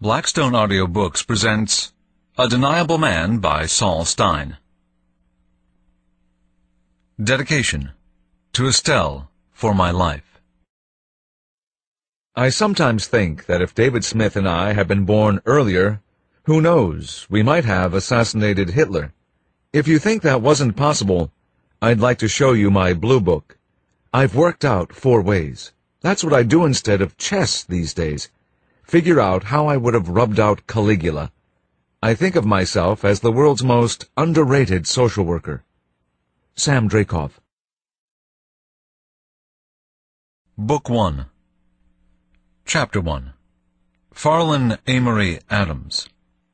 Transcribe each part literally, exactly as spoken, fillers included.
Blackstone Audiobooks presents A Deniable Man by Saul Stein. Dedication to Estelle for my life. I sometimes think that if David Smith and I had been born earlier, who knows, we might have assassinated Hitler. If you think that wasn't possible, I'd like to show you my blue book. I've worked out four ways. That's what I do instead of chess these days. Figure out how I would have rubbed out Caligula. I think of myself as the world's most underrated social worker. Sam Dracoff. Book one. Chapter one. Farland Amory Adams.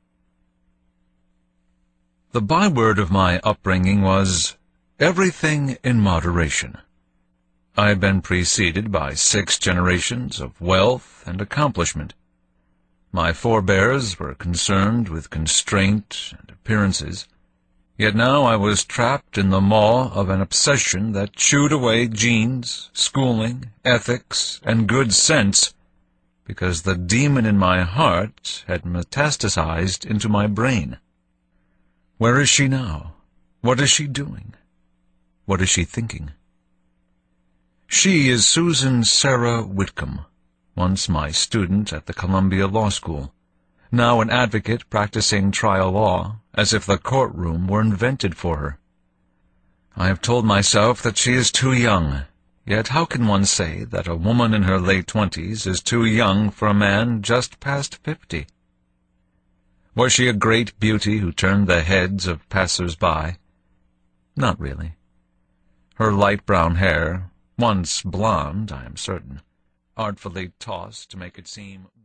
The byword of my upbringing was, everything in moderation. I had been preceded by six generations of wealth and accomplishment. My forebears were concerned with constraint and appearances, yet now I was trapped in the maw of an obsession that chewed away genes, schooling, ethics, and good sense, because the demon in my heart had metastasized into my brain. Where is she now? What is she doing? What is she thinking? She is Susan Sarah Whitcomb, once my student at the Columbia Law School, now an advocate practicing trial law, as if the courtroom were invented for her. I have told myself that she is too young, yet how can one say that a woman in her late twenties is too young for a man just past fifty? Was she a great beauty who turned the heads of passers-by? Not really. Her light brown hair, once blonde, I am certain, artfully tossed to make it seem